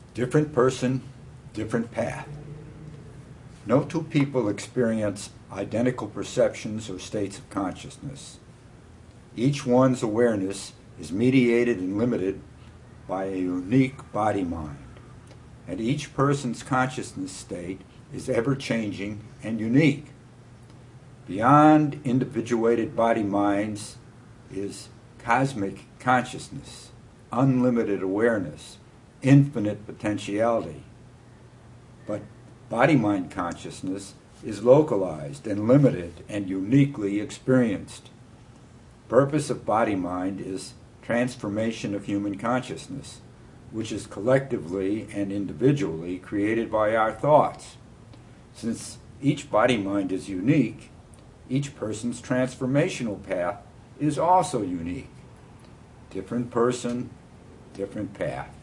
Different person, different path. No two people experience identical perceptions or states of consciousness. Each one's awareness is mediated and limited by a unique body-mind, and each person's consciousness state is ever-changing and unique. Beyond individuated body-minds is cosmic consciousness, unlimited awareness, infinite potentiality. But body-mind consciousness is localized and limited and uniquely experienced. Purpose of body-mind is transformation of human consciousness, which is collectively and individually created by our thoughts. Since each body-mind is unique, each person's transformational path is also unique. Different person, different path.